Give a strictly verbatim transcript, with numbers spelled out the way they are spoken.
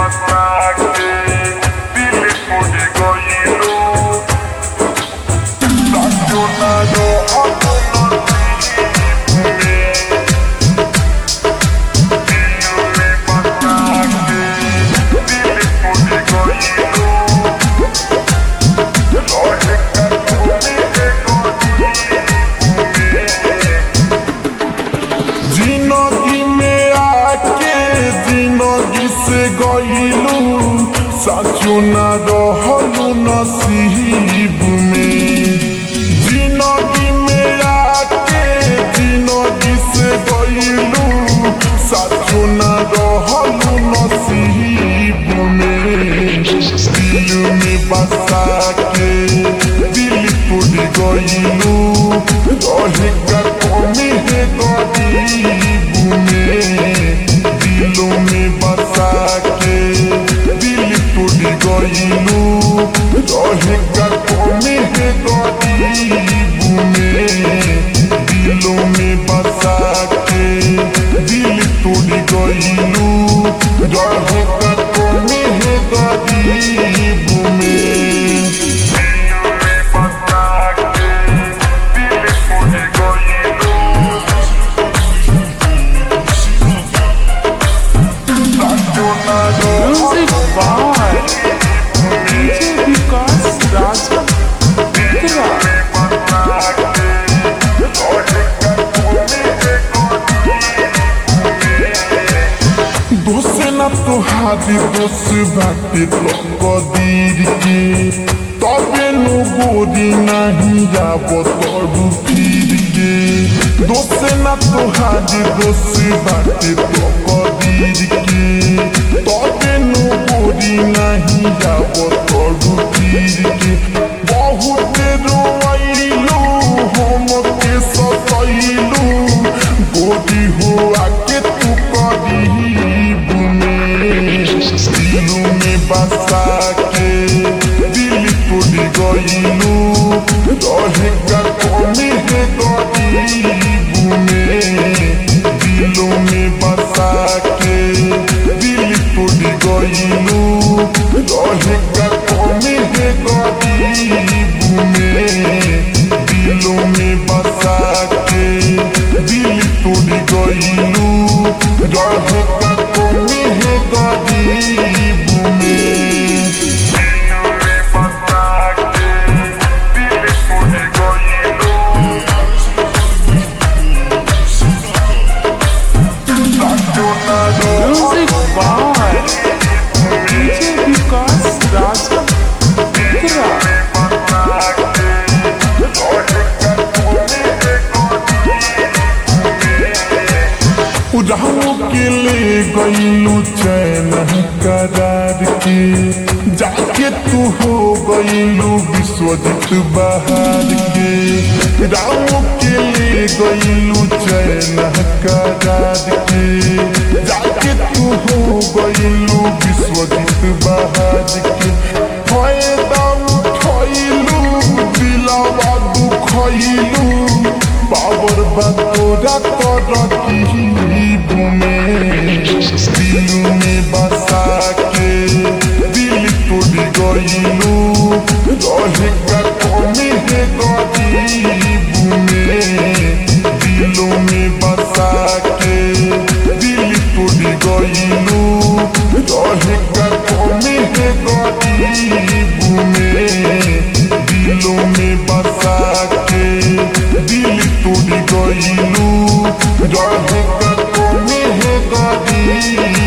साचो न रहलू नसीब में जिंदगी में आके जिंदगी से गईलू साचो न रहलू नसीब में दिल में बसा के दिल टूट गईलू रहे का कमी है गरीब में दिलों में बसा के गईलू रहे का कमी है गरीब में दिलों में बसा के दिल टूट गईलू रहे का कमी है गरीब में तोहारी दोष बाटे तो कदीर के तबे नु गोरी नहीं आब तोरू फिर के दोष न तोहारी दोष बाटे तो कदीर के तबे नु गोरी नहीं आब तोरू फिर के बहुत रोइलू हम के सतैलू गोरी हो आके तू करीब दिलों में बसा के दिल टूट गईलू रहे का कमी है गरीब में दिलों में बसा के दिल टूट गईलू रहे का कमी है गरीब में दिलों में बसा के दिल टूट गईलू रहे का कमी है गरीब में उड़ाओ के ले गईलू चैन करार के जाके तू हो गईलू विश्वजीत बहार के उड़ाओ के ले गईलू चैन करार के जाके तू हो गईलू विश्वजीत बहार के फायदा उठैलू दिलवा दुखैलू पावर बतोरा तरकी दिल में बसा के दिल टूट गईलू रहे का कमी है गरीब में दिलों में बसा के दिल टूट गईलू रहे का कमी है गरीब में दिलों में बसा के दिल टूट गईलू रहे का कमी है गरीब